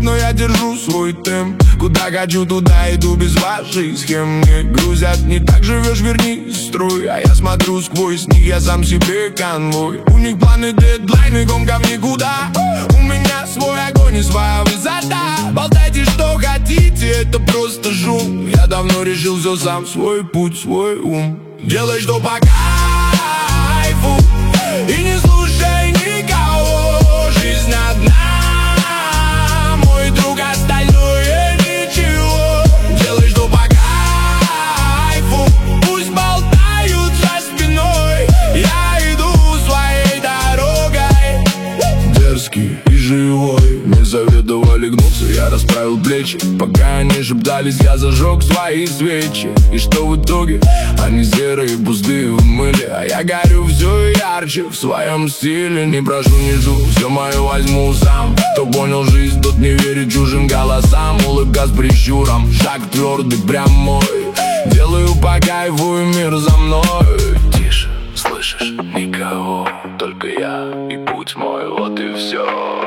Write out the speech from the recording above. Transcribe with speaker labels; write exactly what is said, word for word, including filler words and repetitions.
Speaker 1: но я держу свой темп. Куда хочу, туда иду без вашей схем. Не грузят, не так живешь, верни строй. А я смотрю сквозь них, я сам себе конвой. У них планы, дедлайны, гонка в никуда. У меня свой огонь и своя высота. Болтайте, что хотите, это просто шум. Я давно решил все сам, свой путь, свой ум. Делай, что по кайфу, и не слушай никого. Жизнь одна, мой друг, остальное ничего. Делай, что по кайфу, пусть болтают за спиной. Я иду своей дорогой, дерзкий и живой. Мне советовали гнуться, я расправил плечи. Пока они шептались, я зажег свои свечи. И что в итоге? Они серые, пустые в мыле, а я горю все ярче в своем стиле. Не прошу, не жду, все мое возьму сам. Кто понял жизнь, тот не верит чужим голосам. Улыбка с прищуром, шаг твердый, прям мой. Делаю по кайфу, и мир за мной. Тише, слышишь, никого, только я и путь мой, вот и все.